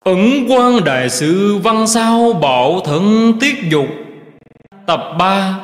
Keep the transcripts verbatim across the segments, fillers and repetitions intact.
Ẩn Quan Đại Sư Văn Sao Bảo Thận Tiết Dục. Tập ba.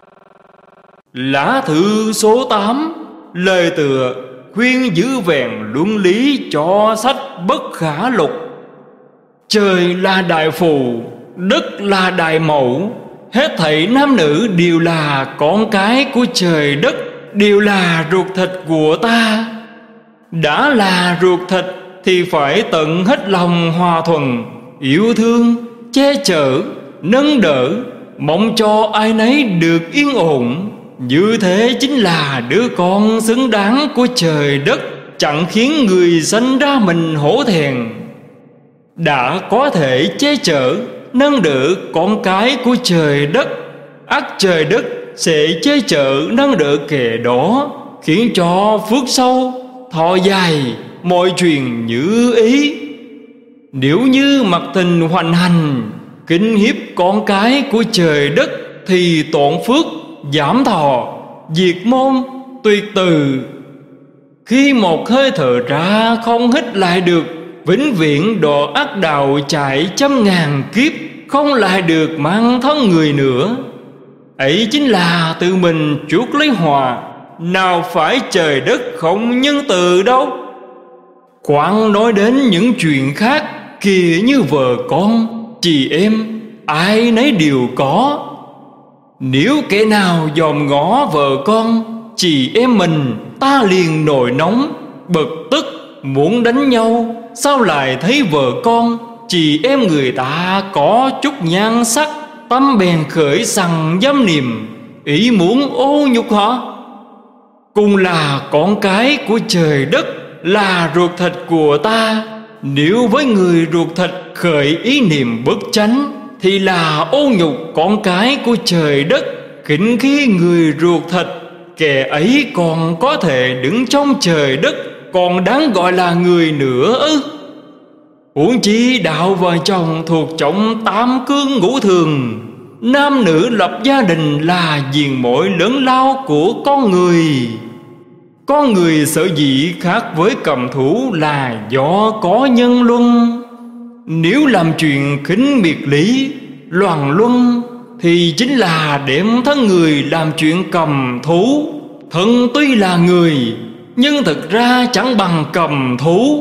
Lá thư số tám. Lời tựa: khuyên giữ vẹn luân lý cho sách bất khả lục. Trời là đại phù, đất là đại mẫu. Hết thảy nam nữ đều là con cái của trời đất, đều là ruột thịt của ta. Đã là ruột thịt thì phải tận hết lòng hòa thuận, yêu thương, che chở, nâng đỡ, mong cho ai nấy được yên ổn. Như thế chính là đứa con xứng đáng của trời đất, chẳng khiến người sanh ra mình hổ thẹn. Đã có thể che chở, nâng đỡ con cái của trời đất, ắt trời đất sẽ che chở nâng đỡ kẻ đó, khiến cho phước sâu, thọ dài, mọi chuyện như ý. Nếu như mặc tình hoành hành, kinh hiếp con cái của trời đất, thì tổn phước, giảm thọ, diệt môn, tuyệt từ. Khi một hơi thở ra không hít lại được, vĩnh viễn đọa ác đạo chạy trăm ngàn kiếp, không lại được mang thân người nữa. Ấy chính là tự mình chuốc lấy hòa, nào phải trời đất không nhân từ đâu. Quảng nói đến những chuyện khác, kìa như vợ con, chị em, ai nấy đều có. Nếu kẻ nào dòm ngó vợ con, chị em mình, ta liền nổi nóng, bực tức, muốn đánh nhau. Sao lại thấy vợ con, chị em người ta có chút nhan sắc, tâm bèn khởi sằng dâm niệm, ý muốn ô nhục họ? Cùng là con cái của trời đất, là ruột thịt của ta. Nếu với người ruột thịt khởi ý niệm bất chánh, thì là ô nhục con cái của trời đất, khinh khi người ruột thịt. Kẻ ấy còn có thể đứng trong trời đất, còn đáng gọi là người nữa ư? Huống chi đạo vợ chồng thuộc trong tám cương ngũ thường. Nam nữ lập gia đình là diền mối lớn lao của con người. Con người sở dĩ khác với cầm thú là do có nhân luân. Nếu làm chuyện khinh miệt lý, loạn luân, thì chính là đem thân người làm chuyện cầm thú. Thân tuy là người, nhưng thực ra chẳng bằng cầm thú.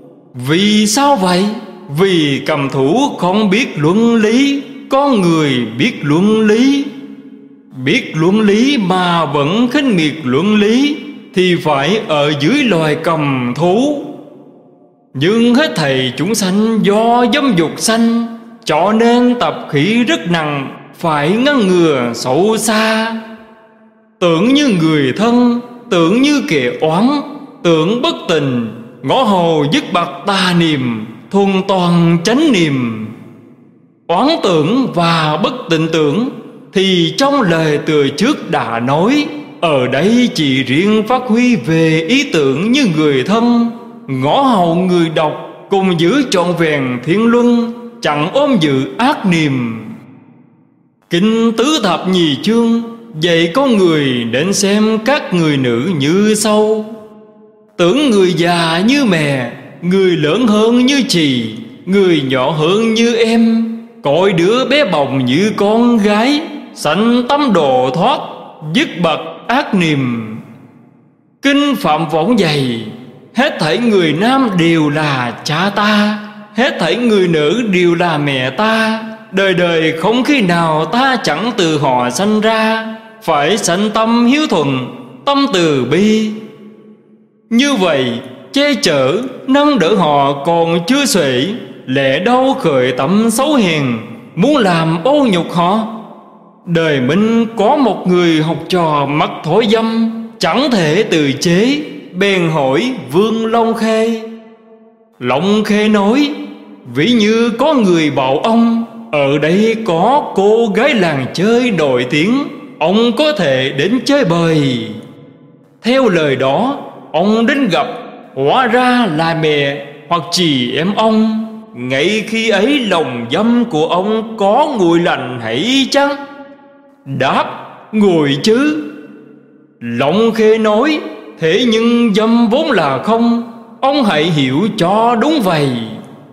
Vì sao vậy? Vì cầm thú không biết luân lý, con người biết luân lý. Biết luân lý mà vẫn khinh miệt luân lý, thì phải ở dưới loài cầm thú. Nhưng hết thảy chúng sanh do dâm dục sanh, cho nên tập khí rất nặng, phải ngăn ngừa xấu xa. Tưởng như người thân, tưởng như kẻ oán, tưởng bất tình, ngõ hồ dứt bạc tà niệm, thuần toàn chánh niệm. Oán tưởng và bất tịnh tưởng thì trong lời từ trước đã nói, ở đây chỉ riêng phát huy về ý tưởng như người thân. Ngõ hầu người đọc cùng giữ trọn vẹn thiên luân, chẳng ôm giữ ác niệm. Kinh tứ thập nhì chương dạy con người nên xem các người nữ như sau: tưởng người già như mẹ, người lớn hơn như chị, người nhỏ hơn như em, coi đứa bé bồng như con gái, sanh tâm độ thoát, dứt bậc ác niệm. Kinh Phạm Võng dạy: hết thảy người nam đều là cha ta, hết thảy người nữ đều là mẹ ta. Đời đời không khi nào ta chẳng từ họ sanh ra, phải sanh tâm hiếu thuận, tâm từ bi. Như vậy che chở, nâng đỡ họ còn chưa xuể, lẽ đâu khởi tâm xấu hèn, muốn làm ô nhục họ. Đời Minh có một người học trò mắc thói dâm, chẳng thể tự chế, bèn hỏi Vương Long Khê. Long Khê nói: ví như có người bảo ông, ở đây có cô gái làng chơi nổi tiếng, ông có thể đến chơi bời. Theo lời đó, ông đến gặp, hóa ra là mẹ hoặc chị em ông. Ngay khi ấy lòng dâm của ông có nguội lạnh hãy chăng? Đáp: nguội chứ. Long Khê nói: thế nhưng dâm vốn là không, ông hãy hiểu cho đúng vậy.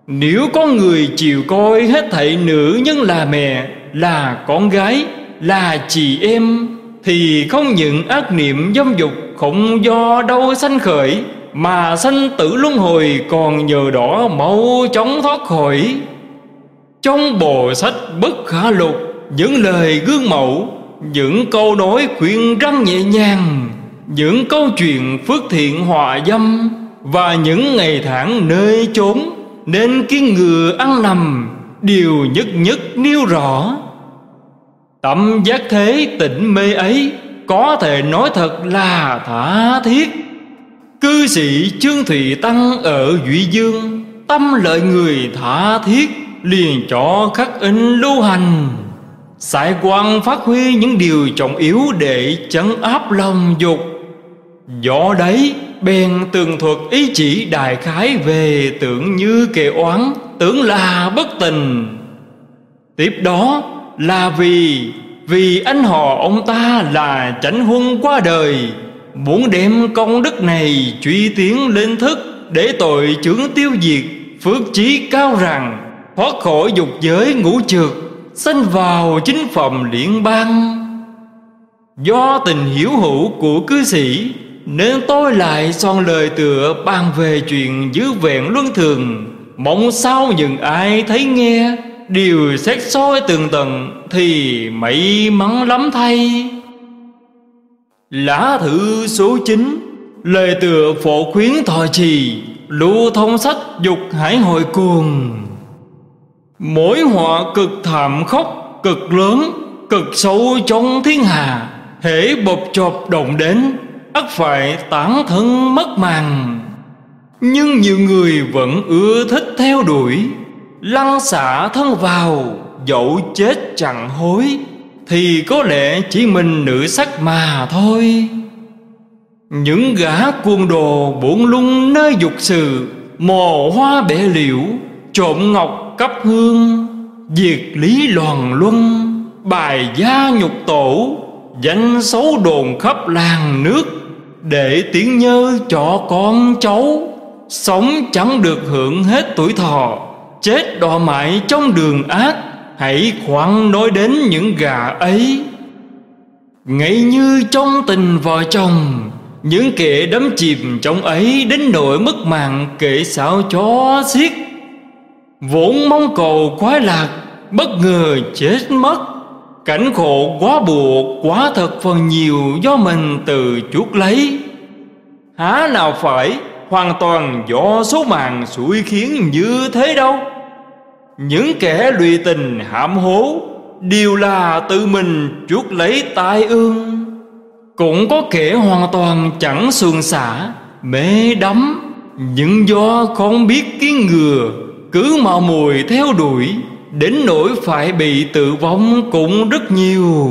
Nếu có người chịu coi hết thảy nữ nhân là mẹ, là con gái, là chị em, thì không những ác niệm dâm dục không do đâu sanh khởi, mà sanh tử luân hồi còn nhờ đó mau chóng thoát khỏi. Trong bộ sách Bất Khả Lục, những lời gương mẫu, những câu nói khuyên răn nhẹ nhàng, những câu chuyện phước thiện hòa dâm, và những ngày tháng nơi chốn nên kiêng ngừa ăn nằm, đều nhất nhất nêu rõ. Tâm giác thế tịnh mê ấy có thể nói thật là tha thiết. Cư sĩ Trương Thụy Tăng ở Duy Dương, tâm lợi người tha thiết, liền cho khắc in lưu hành, sải quan phát huy những điều trọng yếu để trấn áp lòng dục. Do đấy bèn tường thuật ý chỉ đại khái về tưởng như kệ oán, tưởng là bất tình. Tiếp đó là vì Vì anh họ ông ta là chánh huân qua đời, muốn đem công đức này truy tiến lên thức, để tội chướng tiêu diệt, phước chí cao rằng, thoát khỏi dục giới ngũ trược, sanh vào chính phẩm liên bang. Do tình hiếu hữu của cư sĩ, nên tôi lại soạn lời tựa bàn về chuyện giữ vẹn luân thường, mong sao những ai thấy nghe đều xét soi tường tận thì may mắn lắm thay. Lá thư số chín, lời tựa phổ khuyến thọ trì, lưu thông sách dục hải hội cuồng. Mối họa cực thảm khốc, cực lớn, cực sâu trong thiên hà, hễ bộp chộp động đến, ắt phải tán thân mất màng. Nhưng nhiều người vẫn ưa thích theo đuổi, lăn xả thân vào, dẫu chết chẳng hối, thì có lẽ chỉ mình nữ sắc mà thôi. Những gã cuồng đồ bủn lung nơi dục sự, mò hoa bẻ liễu, trộm ngọc cấp hương, diệt lý loàn luân, bài gia nhục tổ, danh xấu đồn khắp làng nước, để tiếng nhơ cho con cháu, sống chẳng được hưởng hết tuổi thọ, chết đọa mãi trong đường ác. Hãy khoan nói đến những gà ấy. Ngay như trong tình vợ chồng, những kẻ đắm chìm trong ấy đến nỗi mất mạng kệ sao cho xiết. Vốn mong cầu khoái lạc, bất ngờ chết mất. Cảnh khổ quá buộc, quá thật phần nhiều do mình tự chuốc lấy. Há nào phải hoàn toàn do số mạng xui khiến như thế đâu. Những kẻ lụy tình hãm hố đều là tự mình chuốc lấy tai ương. Cũng có kẻ hoàn toàn chẳng xuồng xả, mê đắm, nhưng do không biết kiến ngừa, cứ mạo muội theo đuổi, đến nỗi phải bị tử vong cũng rất nhiều.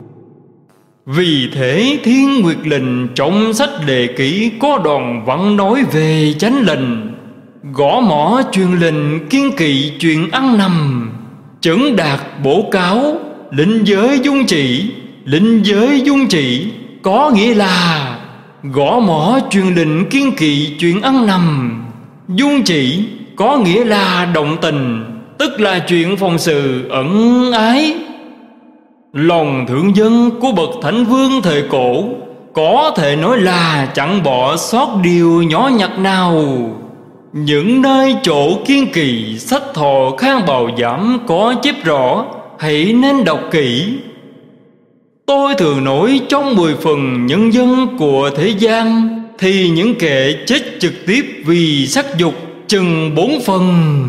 Vì thế Thiên Nguyệt Lệnh trong sách Đề Kỷ có đoạn văn nói về chánh lệnh: gõ mỏ truyền lệnh, kiên kỵ chuyện ăn nằm, chẩn đạt bổ cáo, lĩnh giới dung chỉ. Lĩnh giới dung chỉ có nghĩa là gõ mỏ truyền lệnh, kiên kỵ chuyện ăn nằm. Dung chỉ có nghĩa là động tình, tức là chuyện phòng sự ẩn ái. Lòng thượng dân của bậc thánh vương thời cổ có thể nói là chẳng bỏ sót điều nhỏ nhặt nào. Những nơi chỗ kiên kỳ, sách thọ khang bào giảm có chép rõ, hãy nên đọc kỹ. Tôi thường nói trong mười phần nhân dân của thế gian, thì những kẻ chết trực tiếp vì sắc dục chừng bốn phần.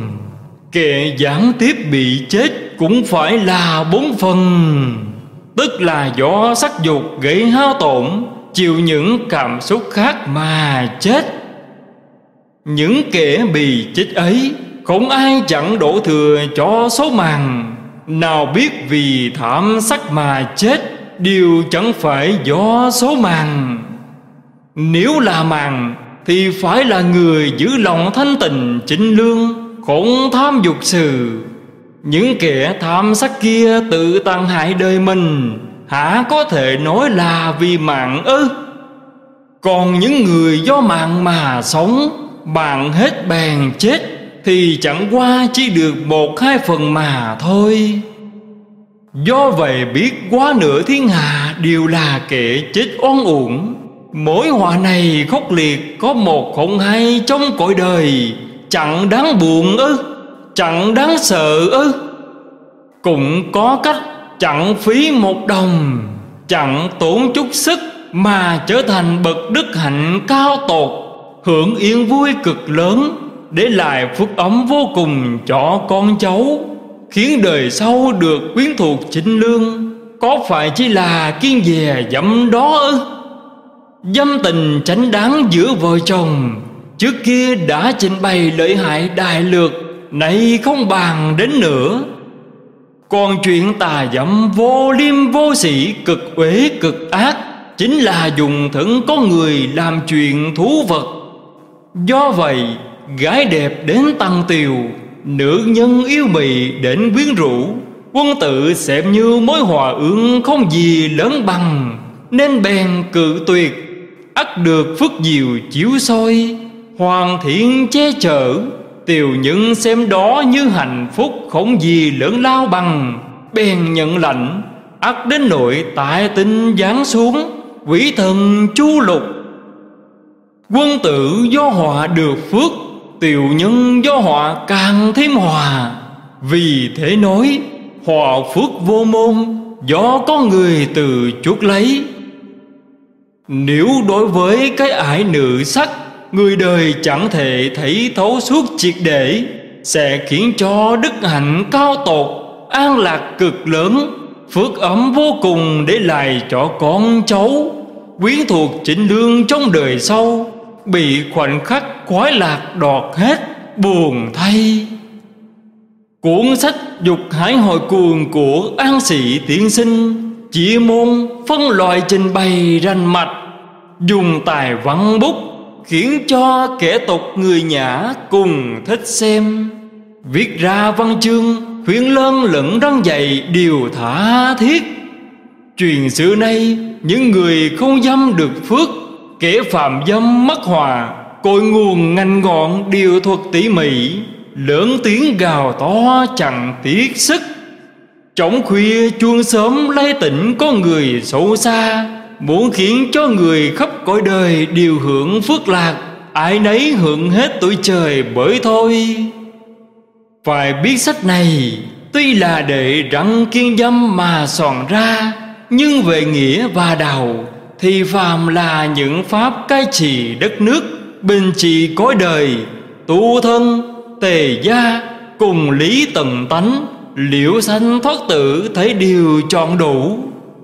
Kẻ gián tiếp bị chết cũng phải là bốn phần, tức là do sắc dục gây hao tổn, chịu những cảm xúc khác mà chết. Những kẻ bị chết ấy không ai chẳng đổ thừa cho số màng. Nào biết vì tham sắc mà chết, điều chẳng phải do số màng. Nếu là màng thì phải là người giữ lòng thanh tịnh chính lương, không tham dục sự. Những kẻ tham sắc kia tự tàn hại đời mình, hả có thể nói là vì mạng ư? Còn những người do mạng mà sống, bạn hết bèn chết, thì chẳng qua chỉ được một hai phần mà thôi. Do vậy biết quá nửa thiên hạ đều là kẻ chết oan uổng. Mỗi họa này khốc liệt có một không hai trong cõi đời, chẳng đáng buồn ư, chẳng đáng sợ ư. Cũng có cách chẳng phí một đồng, chẳng tốn chút sức mà trở thành bậc đức hạnh cao tột, hưởng yên vui cực lớn, để lại phước ấm vô cùng cho con cháu, khiến đời sau được quyến thuộc chính lương. Có phải chỉ là kiên dè dẫm đó ư? Dâm tình chánh đáng giữa vợ chồng, trước kia đã trình bày lợi hại đại lược, nay không bàn đến nữa. Còn chuyện tà dâm vô liêm vô sĩ, cực uế cực ác, chính là dùng thân con người làm chuyện thú vật. Do vậy gái đẹp đến tăng tiều, nữ nhân yêu mị đến quyến rũ, quân tử xem như mối hòa ương không gì lớn bằng, nên bèn cự tuyệt. Ắt được phước diệu chiếu soi, hoàng thiện che chở, tiều nhân xem đó như hạnh phúc không gì lớn lao bằng, bèn nhận lãnh. Ắt đến nội tại tinh giáng xuống, quỷ thần chu lục. Quân tử do họa được phước, tiều nhân do họa càng thêm hòa. Vì thế nói họa phước vô môn, do có người từ chuốc lấy. Nếu đối với cái ải nữ sắc, người đời chẳng thể thấy thấu suốt triệt để, sẽ khiến cho đức hạnh cao tột, an lạc cực lớn, phước ấm vô cùng để lại cho con cháu, quyến thuộc chính lương trong đời sau, bị khoảnh khắc khoái lạc đọt hết, buồn thay. Cuốn sách Dục Hải Hồi Cuồng của An Sĩ tiên sinh chia môn phân loại trình bày rành mạch, dùng tài văn bút khiến cho kẻ tục người nhã cùng thích xem. Viết ra văn chương khuyên lân lẫn răng dày đều tha thiết. Truyền xưa nay những người không dâm được phước, kẻ phạm dâm mất hòa, cội nguồn ngành ngọn đều thuật tỉ mỉ, lớn tiếng gào to chẳng tiếc sức. Trống khuya chuông sớm lay tỉnh có người xấu xa, muốn khiến cho người khắp cõi đời đều hưởng phước lạc, ai nấy hưởng hết tuổi trời bởi thôi. Phải biết sách này tuy là để răng kiên dâm mà soạn ra, nhưng về nghĩa và đạo thì phàm là những pháp cai trị đất nước, bình trị cõi đời, tu thân, tề gia, cùng lý tận tánh, liễu sanh thoát tử thấy đều trọn đủ.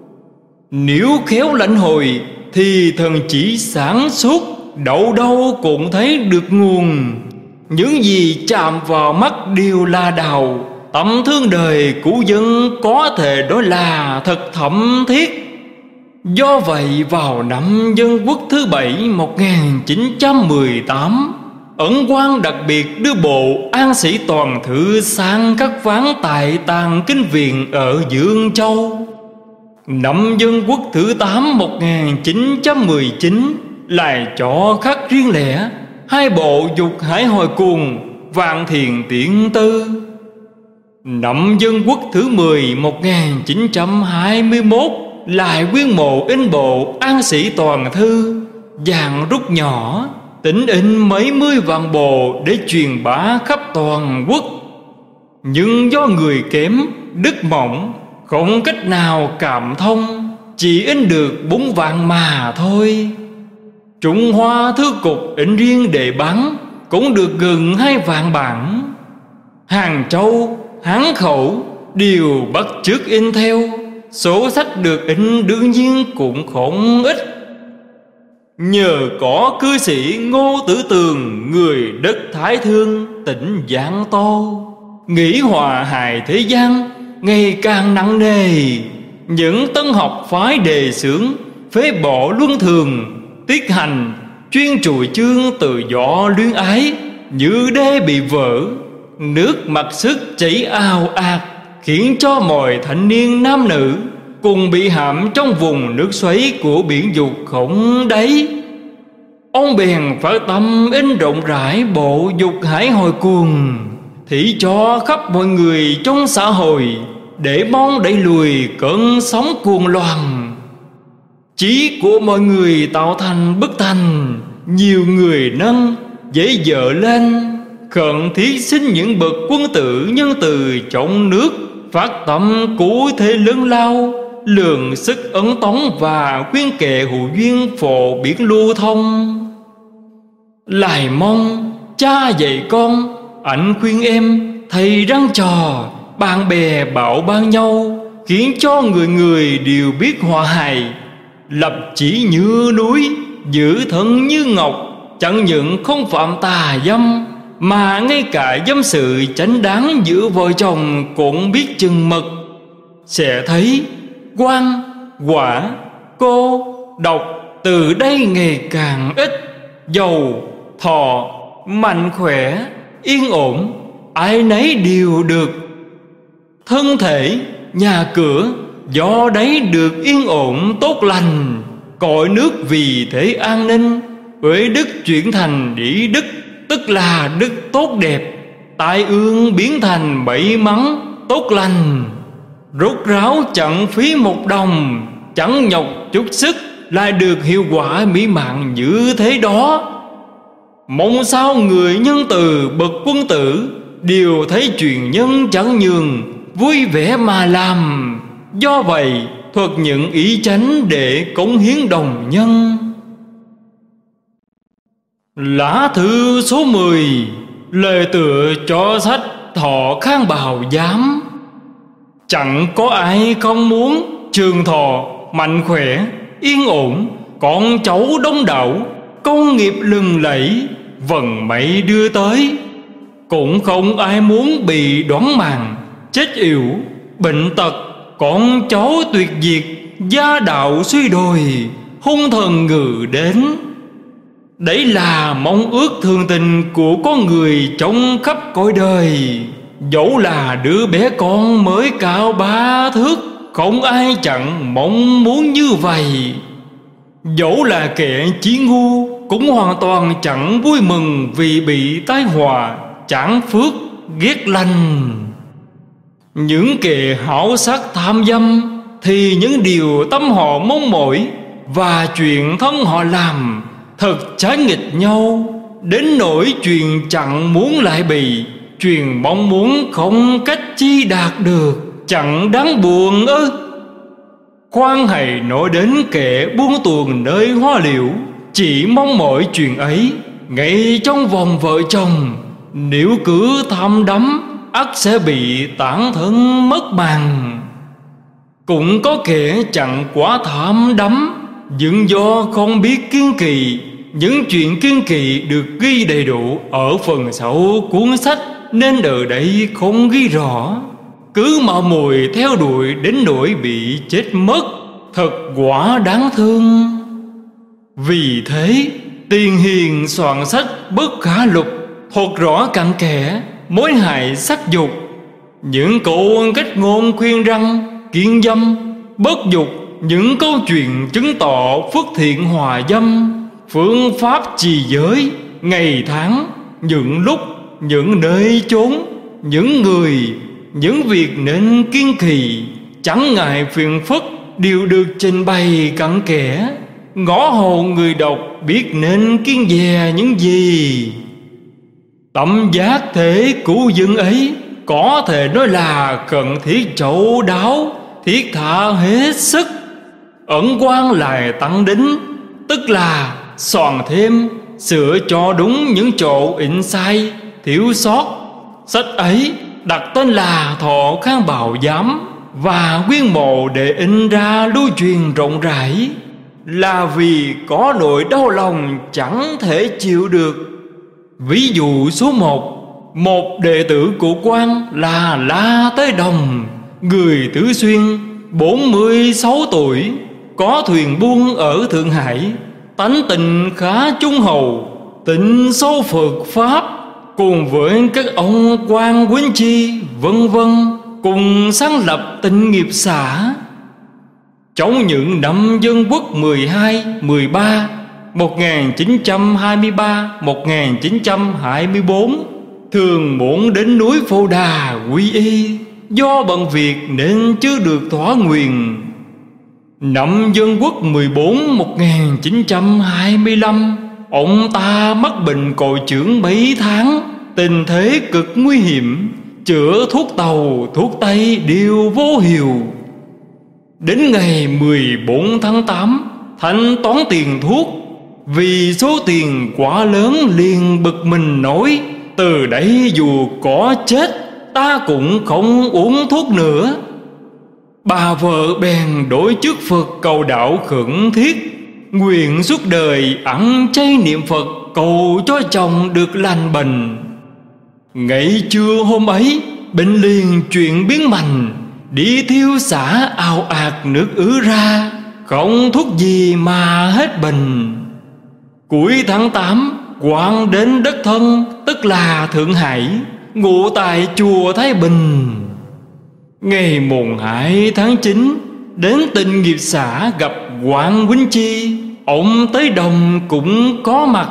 Nếu khéo lãnh hội thì thần chỉ sáng suốt, đâu đâu cũng thấy được nguồn. Những gì chạm vào mắt đều là đạo, tấm thương đời cũ dân có thể nói là thật thẩm thiết. Do vậy vào năm Dân Quốc thứ bảy một nghìn chín trăm mười tám, Ẩn Quang đặc biệt đưa bộ An Sĩ toàn thư sang các ván tại Tàng Kinh Viện ở Dương Châu. Năm Dân Quốc thứ tám một nghìn chín trăm mười chín lại cho khắc riêng lẻ hai bộ Dục Hải Hồi Cuồng, Vạn Thiền Tiện Tư. Năm Dân Quốc thứ mười một nghìn chín trăm hai mươi mốt lại nguyên mộ in bộ An Sĩ toàn thư, dạng rút nhỏ, tính in mấy mươi vạn bộ để truyền bá khắp toàn quốc. Nhưng do người kém, đức mỏng, không cách nào cảm thông, chỉ in được bốn vạn mà thôi. Trung Hoa Thư Cục in riêng để bán cũng được gần hai vạn bản. Hàng Châu, Hán Khẩu đều bắt chước in theo, số sách được in đương nhiên cũng không ít. Nhờ có cư sĩ Ngô Tử Tường, người đất Thái Thương, tỉnh Giang Tô, nghĩ hòa hài thế gian ngày càng nặng nề. Những tân học phái đề xướng, phế bỏ luân thường, tiết hành, chuyên trùi chương tự do luyến ái, như đê bị vỡ, nước mặc sức chảy ào ạt, khiến cho mọi thanh niên nam nữ cùng bị hãm trong vùng nước xoáy của biển dục không đáy. ông bèn phát tâm in rộng rãi bộ Dục Hải Hồi Cuồng, thị cho khắp mọi người trong xã hội, để mong đẩy lùi cơn sóng cuồng loạn. Chí của mọi người tạo thành bức thành, nhiều người nâng dễ dở lên, khẩn thiết xin những bậc quân tử nhân từ trong nước phát tâm cứu thế lớn lao, lượng sức ấn tống và khuyên kệ hữu duyên phổ biến lưu thông. Lại mong cha dạy con, ảnh khuyên em, thầy răng trò, bạn bè bảo ban nhau, khiến cho người người đều biết hòa hài, lập chỉ như núi, giữ thân như ngọc, chẳng những không phạm tà dâm, mà ngay cả dâm sự chánh đáng giữa vợ chồng cũng biết chừng mực. Sẽ thấy quan, quả, cô, độc từ đây ngày càng ít, giàu, thọ, mạnh khỏe, yên ổn, ai nấy đều được. Thân thể, nhà cửa do đấy được yên ổn tốt lành, cõi nước vì thế an ninh, uế đức chuyển thành đĩ đức, tức là đức tốt đẹp, tai ương biến thành bảy mắng tốt lành. Rốt ráo chẳng phí một đồng, chẳng nhọc chút sức, lại được hiệu quả mỹ mãn như thế đó. Mong sao người nhân từ bậc quân tử đều thấy chuyện nhân chẳng nhường, vui vẻ mà làm. Do vậy thuật những ý chánh để cống hiến đồng nhân. Lá thư số mười, lời tựa cho sách Thọ Khang Bào Giám. Chẳng có ai không muốn trường thọ, mạnh khỏe, yên ổn, con cháu đông đảo, công nghiệp lừng lẫy, vận may đưa tới. Cũng không ai muốn bị đoán màng, chết yểu, bệnh tật, con cháu tuyệt diệt, gia đạo suy đồi, hung thần ngự đến. Đấy là mong ước thường tình của con người trong khắp cõi đời. Dẫu là đứa bé con mới cao ba thước, không ai chẳng mong muốn như vậy. Dẫu là kẻ chí ngu, cũng hoàn toàn chẳng vui mừng vì bị tai họa, chẳng phước, ghét lành. Những kẻ hảo sắc tham dâm thì những điều tâm họ mong mỏi và chuyện thân họ làm thật trái nghịch nhau, đến nỗi chuyện chẳng muốn lại bị, chuyện mong muốn không cách chi đạt được, chẳng đáng buồn ư. Khoan hãy nói đến kẻ buông tuồng nơi hoa liễu, chỉ mong mọi chuyện ấy ngay trong vòng vợ chồng. Nếu cứ tham đắm, ắt sẽ bị tản thân mất bằng. Cũng có kẻ chẳng quá tham đắm, nhưng do không biết kiên kỳ. Những chuyện kiên kỳ được ghi đầy đủ ở phần sau cuốn sách, nên ở đây không ghi rõ. Cứ mạo muội theo đuổi đến nỗi bị chết mất, thật quả đáng thương. Vì thế Tiền Hiền soạn sách Bất Khả Lục, thuật rõ cặn kẽ mối hại sắc dục. Những câu cách ngôn khuyên răng kiên dâm, bất dục, những câu chuyện chứng tỏ phước thiện hòa dâm, phương pháp trì giới, ngày tháng, những lúc, những nơi chốn, những người, những việc nên kiên trì, chẳng ngại phiền phức, đều được trình bày cặn kẽ, ngõ hầu người đọc biết nên kiêng dè những gì. Tâm giác thể cứu dân ấy có thể nói là cần thiết chậu đáo, thiết tha hết sức. Ẩn quan lại tăng đính, tức là soạn thêm, sửa cho đúng những chỗ in sai, thiếu sót. Sách ấy đặt tên là Thọ Khang Bào Giám và quyên mộ để in ra lưu truyền rộng rãi, là vì có nỗi đau lòng chẳng thể chịu được. Ví dụ số một, một đệ tử của quan là La Tế Đồng, người Tứ Xuyên, bốn mươi sáu tuổi, có thuyền buôn ở Thượng Hải, tánh tình khá trung hậu, tịnh sâu Phật Pháp, cùng với các ông quan Quýnh Chi vân vân, cùng sáng lập Tịnh Nghiệp Xã. Trong những năm Dân Quốc mười hai, mười ba, một nghìn chín trăm hai mươi ba đến một nghìn chín trăm hai mươi bốn, thường muốn đến núi Phổ Đà quy y. Do bận việc nên chưa được thỏa nguyện. Năm Dân Quốc mười bốn một nghìn chín trăm hai mươi lăm, ông ta mắc bệnh cội chưởng mấy tháng, tình thế cực nguy hiểm, chữa thuốc tàu thuốc tây đều vô hiệu. Đến ngày mười bốn tháng tám, thanh toán tiền thuốc, vì số tiền quá lớn liền bực mình nói: từ đấy dù có chết, ta cũng không uống thuốc nữa. Bà vợ bèn đối trước Phật cầu đạo khẩn thiết, nguyện suốt đời ăn chay niệm Phật, cầu cho chồng được lành bệnh. Ngày trưa hôm ấy, bệnh liền chuyển biến mạnh, đi thiêu xả ào ạt nước ứ ra, không thuốc gì mà hết bệnh. Cuối tháng tám, Quang đến đất thân, tức là Thượng Hải, ngụ tại chùa Thái Bình. Ngày mùng hai tháng chín, đến Tịnh Nghiệp xã gặp Quang Quýnh Chi, ông tới đồng cũng có mặt.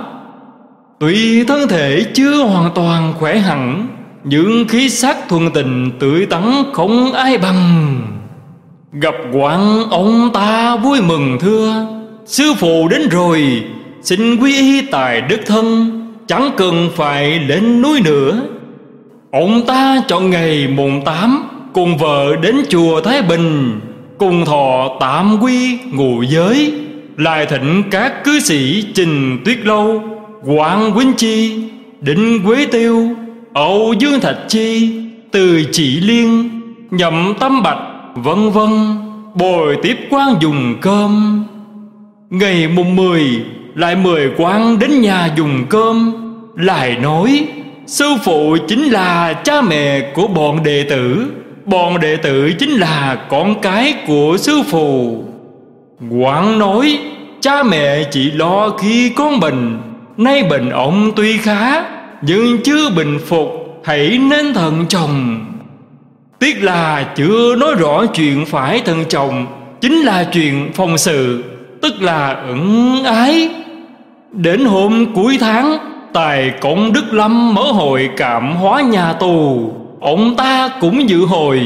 Tuy thân thể chưa hoàn toàn khỏe hẳn, nhưng khí sắc thuần tình tươi tắn không ai bằng. Gặp Quang, ông ta vui mừng thưa: sư phụ đến rồi, xin quy y tại đất thân, chẳng cần phải lên núi nữa. Ông ta chọn ngày mùng tám, cùng vợ đến chùa Thái Bình, cùng thọ tạm quy ngụ giới, lại thỉnh các cư sĩ Trình Tuyết Lâu, Quang Quýnh Chi, Định Quế Tiêu, Âu Dương Thạch Chi, Từ Chỉ Liên, Nhậm Tâm Bạch, vân vân, bồi tiếp Quang dùng cơm. Ngày mùng mười, lại mời Quang đến nhà dùng cơm, lại nói: sư phụ chính là cha mẹ của bọn đệ tử, bọn đệ tử chính là con cái của sư phụ. Quang nói: cha mẹ chỉ lo khi con bệnh, nay bệnh ông tuy khá, nhưng chưa bình phục, hãy nên thận trọng. Tiếc là chưa nói rõ chuyện phải thận trọng, chính là chuyện phòng sự, tức là ẩn ái. Đến hôm cuối tháng, tại Cổng Đức Lâm mở hội cảm hóa nhà tù, ông ta cũng dự hội.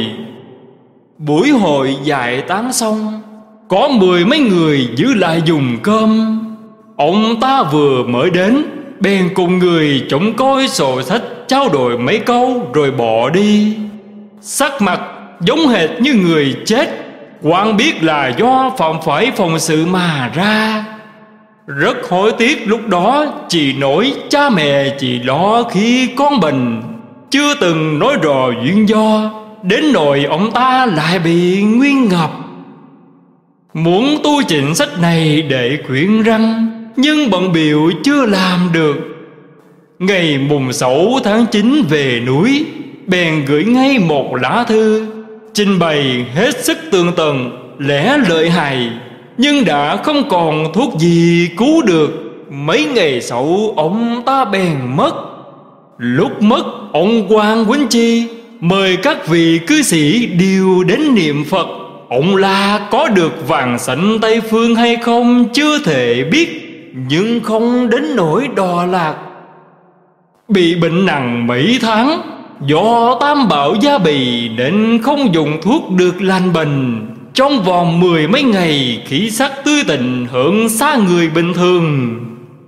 Buổi hội giải tán xong, có mười mấy người giữ lại dùng cơm. Ông ta vừa mới đến, bèn cùng người trông coi sổ sách trao đổi mấy câu rồi bỏ đi. Sắc mặt giống hệt như người chết. Quang biết là do phạm phải phòng sự mà ra. Rất hối tiếc lúc đó chỉ nói cha mẹ chỉ lo khi con bệnh, chưa từng nói rõ duyên do, đến nỗi ông ta lại bị nguyên ngập. Muốn tu chỉnh sách này để khuyên răng, nhưng bận bịu chưa làm được. Ngày mùng sáu tháng chín về núi, bèn gửi ngay một lá thư, trình bày hết sức tường tận, lẽ lợi hại, nhưng đã không còn thuốc gì cứu được. Mấy ngày sau ông ta bèn mất. Lúc mất, ông Quang Quýnh Chi mời các vị cư sĩ đều đến niệm Phật. Ông là có được vàng sảnh Tây Phương hay không chưa thể biết, nhưng không đến nỗi đọa lạc. Bị bệnh nặng mấy tháng, do tam bảo gia bì nên không dùng thuốc được lành bệnh. Trong vòng mười mấy ngày, khí sắc tươi tỉnh hơn xa người bình thường.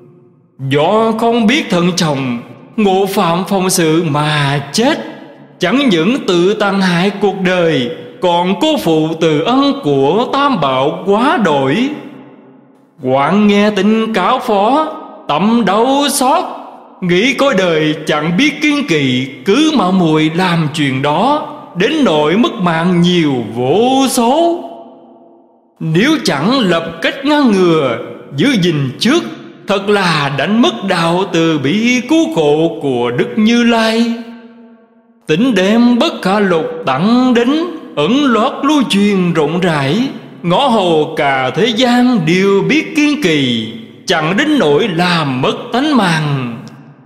Do không biết thận trọng, ngộ phạm phòng sự mà chết. Chẳng những tự tàn hại cuộc đời, còn cô phụ từ ân của tam bảo quá đổi. Quang nghe tin cáo phó, tâm đau xót, nghĩ coi đời chẳng biết kiên kỵ, cứ mạo muội làm chuyện đó, đến nỗi mất mạng nhiều vô số. Nếu chẳng lập cách ngăn ngừa, giữ gìn trước, thật là đánh mất đạo từ bi cứu khổ của Đức Như Lai. Tính đem bất khả lục tặng đến, ẩn lót lưu truyền rộng rãi, ngõ hồ cả thế gian đều biết kiên kỳ, chẳng đến nỗi làm mất tánh mạng.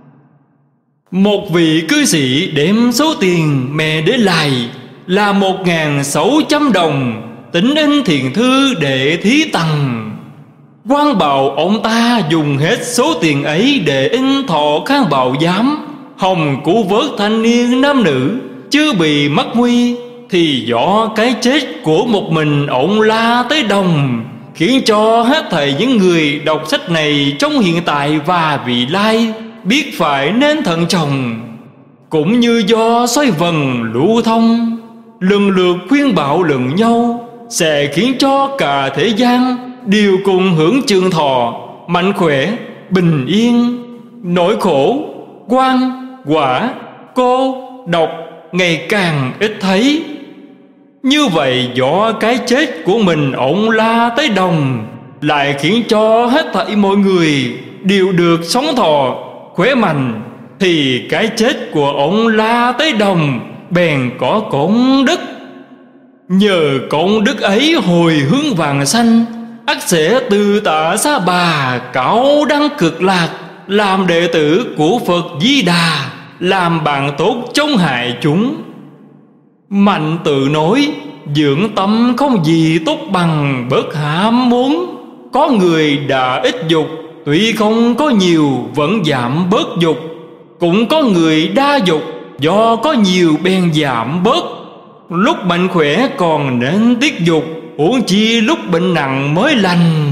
Một vị cư sĩ đem số tiền mẹ để lại là một ngàn sáu trăm đồng, tính in thiền thư để thí tặng. Quan bào ông ta dùng hết số tiền ấy để in thọ khang bào giám, hòng cứu vớt thanh niên nam nữ chưa bị mắc nguy, thì do cái chết của một mình ông La Tế Đồng khiến cho hết thảy những người đọc sách này trong hiện tại và vị lai biết phải nên thận trọng. Cũng như do xoay vần lưu thông, lần lượt khuyên bảo lẫn nhau, sẽ khiến cho cả thế gian đều cùng hưởng trường thọ, mạnh khỏe, bình yên. Nỗi khổ, quan, quả, cô, độc ngày càng ít thấy. Như vậy do cái chết của mình ông La Tế Đồng lại khiến cho hết thảy mọi người đều được sống thọ, khỏe mạnh, thì cái chết của ông La Tế Đồng bèn có công đức. Nhờ công đức ấy hồi hướng vàng xanh, ắt sẽ từ tạ Sa Bà cao đăng cực lạc, làm đệ tử của Phật Di Đà, làm bạn tốt chống hại chúng. Mạnh tự nói, dưỡng tâm không gì tốt bằng bớt ham muốn. Có người đã ít dục, tuy không có nhiều vẫn giảm bớt dục. Cũng có người đa dục, do có nhiều bèn giảm bớt. Lúc mạnh khỏe còn nên tiết dục, huống chi lúc bệnh nặng mới lành.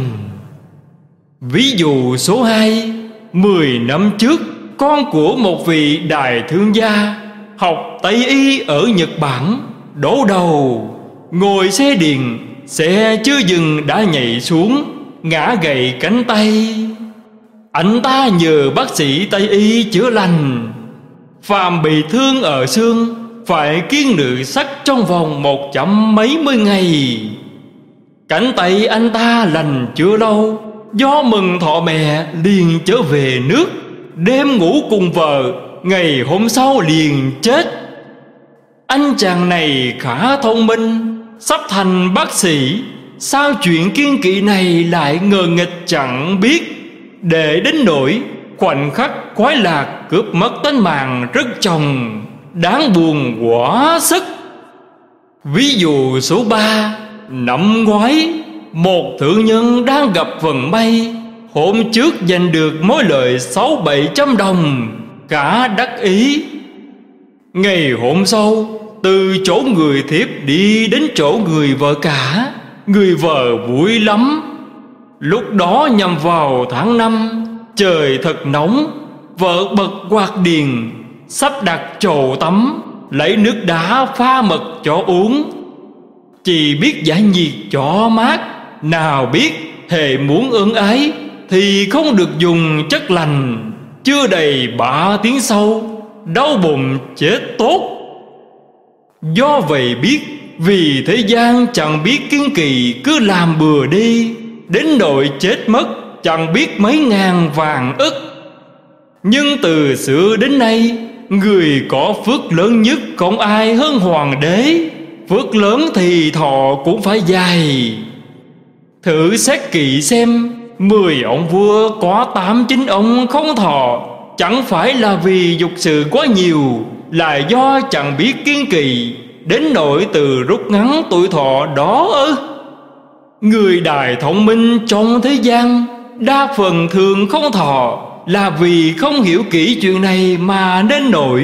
Ví dụ số hai, mười năm trước, con của một vị đại thương gia học Tây Y ở Nhật Bản đổ đầu, ngồi xe điện, xe chưa dừng đã nhảy xuống, ngã gãy cánh tay. Anh ta nhờ bác sĩ Tây Y chữa lành. Phàm bị thương ở xương phải kiêng nữ sắc trong vòng một trăm mấy mươi ngày. Cánh tay anh ta lành chưa lâu, do mừng thọ mẹ liền trở về nước, đêm ngủ cùng vợ, ngày hôm sau liền chết. Anh chàng này khá thông minh, sắp thành bác sĩ, sao chuyện kiêng kỵ này lại ngờ nghịch chẳng biết, để đến nỗi khoảnh khắc khoái lạc cướp mất tánh mạng rất chồng, đáng buồn quá sức. Ví dụ số ba, năm ngoái, một thương nhân đang gặp vận may, hôm trước giành được mối lợi sáu bảy trăm đồng, cả đắc ý. Ngày hôm sau, từ chỗ người thiếp đi đến chỗ người vợ cả, người vợ vui lắm. Lúc đó nhằm vào tháng năm, trời thật nóng, vợ bật quạt điền, sắp đặt chậu tắm, lấy nước đá pha mật cho uống. Chỉ biết giải nhiệt cho mát, nào biết hễ muốn ân ái thì không được dùng chất lành. Chưa đầy ba tiếng sau, đau bụng chết tốt. Do vậy biết, vì thế gian chẳng biết kiên kỳ, cứ làm bừa đi, đến nỗi chết mất chẳng biết mấy ngàn vàng ức. Nhưng từ xưa đến nay, người có phước lớn nhất không ai hơn hoàng đế. Phước lớn thì thọ cũng phải dài. Thử xét kỹ xem, mười ông vua có tám chín ông không thọ, chẳng phải là vì dục sự quá nhiều, là do chẳng biết kiên kỳ, đến nỗi từ rút ngắn tuổi thọ đó ư? Người đại thông minh trong thế gian đa phần thường không thọ, là vì không hiểu kỹ chuyện này mà nên nổi.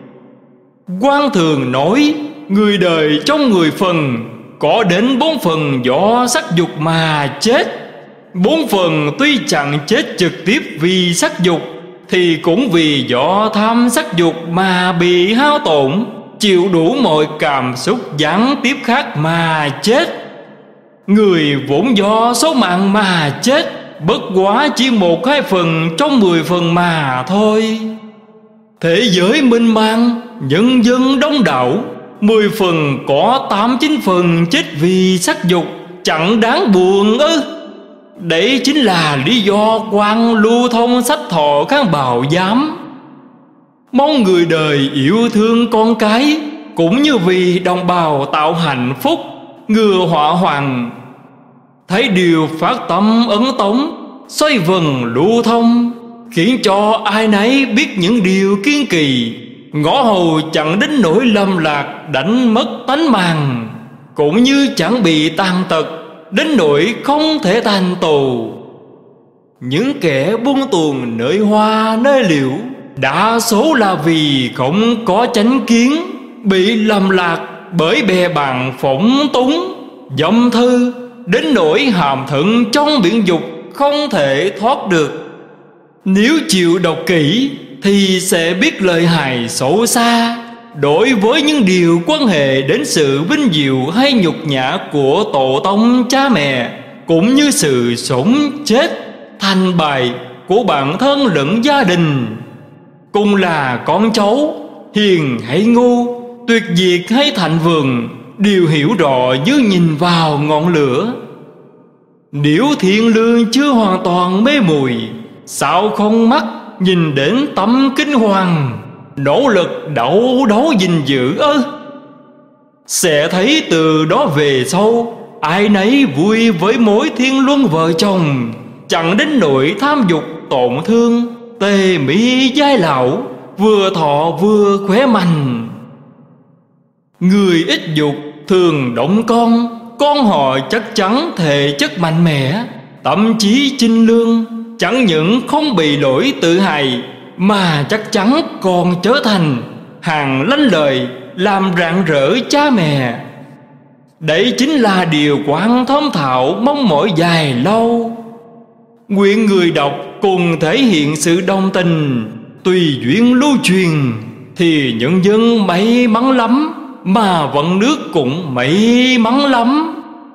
Quan thường nói, người đời trong mười phần có đến bốn phần do sắc dục mà chết. Bốn phần tuy chẳng chết trực tiếp vì sắc dục, thì cũng vì do tham sắc dục mà bị hao tổn, chịu đủ mọi cảm xúc gián tiếp khác mà chết. Người vốn do số mạng mà chết, bất quá chỉ một hai phần trong mười phần mà thôi. Thế giới mênh mang, nhân dân đông đảo, mười phần có tám chín phần chết vì sắc dục, chẳng đáng buồn ư? Đấy chính là lý do quan lưu thông sách thọ kháng bào giám. Mong người đời yêu thương con cái, cũng như vì đồng bào tạo hạnh phúc, ngừa họa hoàng. Thấy điều phát tâm ấn tống, xoay vần lưu thông, khiến cho ai nấy biết những điều kiên kỳ, ngõ hầu chẳng đến nỗi lầm lạc đánh mất tánh mạng, cũng như chẳng bị tàn tật đến nỗi không thể thành tù. Những kẻ buông tuồng nơi hoa nơi liễu, đa số là vì không có chánh kiến, bị lầm lạc bởi bè bạn phỏng túng, dâm thư đến nỗi hàm thận trong biển dục không thể thoát được. Nếu chịu đọc kỹ thì sẽ biết lợi hại xấu xa đối với những điều quan hệ đến sự vinh diệu hay nhục nhã của tổ tông cha mẹ, cũng như sự sống chết thành bại của bản thân lẫn gia đình. Cùng là con cháu, hiền hay ngu, tuyệt diệt hay thành vườn, đều hiểu rõ như nhìn vào ngọn lửa. Nếu thiên lương chưa hoàn toàn mê mùi, sao không mắt nhìn đến tấm kinh hoàng, nỗ lực đấu đấu gìn giữ ơ? Sẽ thấy từ đó về sau, ai nấy vui với mối thiên luân vợ chồng, chẳng đến nỗi tham dục tổn thương, tề mỹ giai lão, vừa thọ vừa khỏe mạnh. Người ít dục thường động con, con họ chắc chắn thể chất mạnh mẽ, tâm trí chinh lương, chẳng những không bị lỗi tự hại, mà chắc chắn còn trở thành hàng lanh lời làm rạng rỡ cha mẹ. Đấy chính là điều Quan Thông Thạo mong mỏi dài lâu. Nguyện người đọc cùng thể hiện sự đồng tình, tùy duyên lưu truyền, thì nhân dân may mắn lắm, mà vận nước cũng may mắn lắm.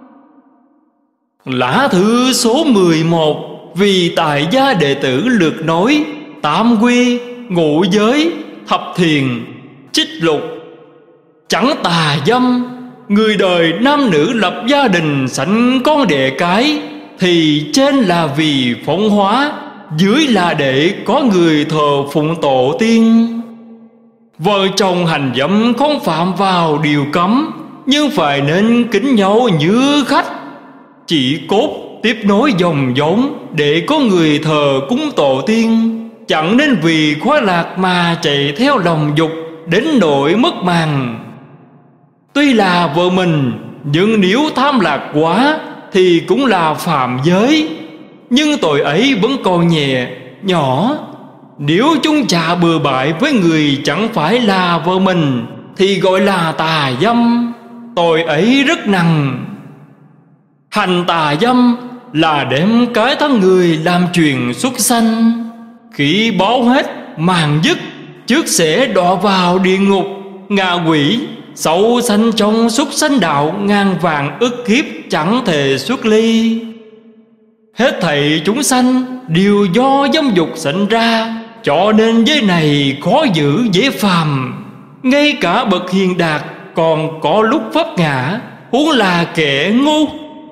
Lã thư số mười một, vì tại gia đệ tử lược nói tam quy, ngũ giới, thập thiền, trích lục. Chẳng tà dâm, người đời nam nữ lập gia đình sanh con đẻ cái, thì trên là vì phóng hóa, dưới là để có người thờ phụng tổ tiên. Vợ chồng hành dâm không phạm vào điều cấm, nhưng phải nên kính nhau như khách, chỉ cốt tiếp nối dòng giống để có người thờ cúng tổ tiên, chẳng nên vì khoái lạc mà chạy theo lòng dục đến nỗi mất màng. Tuy là vợ mình, nhưng nếu tham lạc quá thì cũng là phạm giới, nhưng tội ấy vẫn còn nhẹ nhỏ. Nếu chung chạ bừa bãi với người chẳng phải là vợ mình thì gọi là tà dâm, tội ấy rất nặng. Hành tà dâm là đem cái thân người làm truyền xuất sanh, khi báo hết màn dứt, trước sẽ đọa vào địa ngục ngạ quỷ, sâu sanh trong xuất sanh đạo ngàn vàng ức kiếp chẳng thể xuất ly. Hết thảy chúng sanh đều do dâm dục sinh ra, cho nên giới này khó giữ dễ phàm. Ngay cả bậc hiền đạt còn có lúc pháp ngã, huống là kẻ ngu.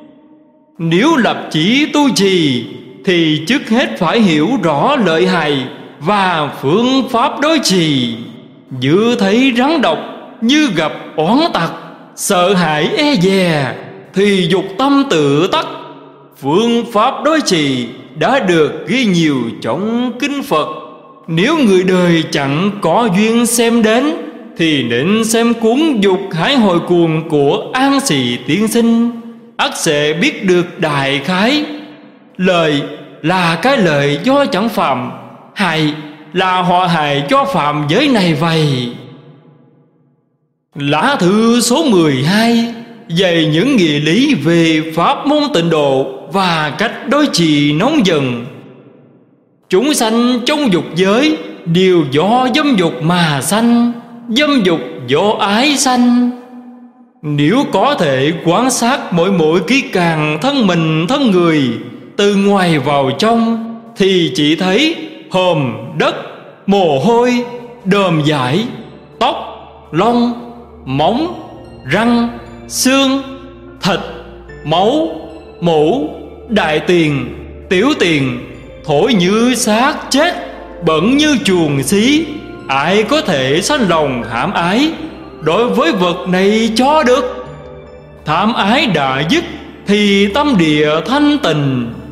Nếu lập chí tu trì thì trước hết phải hiểu rõ lợi hại và phương pháp đối trì. Dự thấy rắn độc như gặp oán tặc, sợ hãi e dè thì dục tâm tự tắc. Phương pháp đối trì đã được ghi nhiều trong kinh Phật. Nếu người đời chẳng có duyên xem đến thì nên xem cuốn Dục Hải Hồi Cuồng của An Sĩ Tiên Sinh, ắt sẽ biết được đại khái. Lợi là cái lợi do chẳng phạm, hại là họ hại do phạm giới này vậy. Lá thư số mười hai dạy những nghĩa lý về pháp môn tịnh độ và cách đối trì nóng dần. Chúng sanh trong dục giới đều do dâm dục mà sanh, dâm dục do ái sanh. Nếu có thể quan sát mỗi mỗi kỹ càng thân mình thân người, từ ngoài vào trong, thì chỉ thấy hòm đất, mồ hôi, đờm dãi, tóc, lông, móng, răng, xương, thịt, máu, mũ, đại tiền, tiểu tiền, thổi như xác chết, bẩn như chuồng xí. Ai có thể sanh lòng hãm ái đối với vật này cho được? Tham ái đã dứt thì tâm địa thanh tịnh,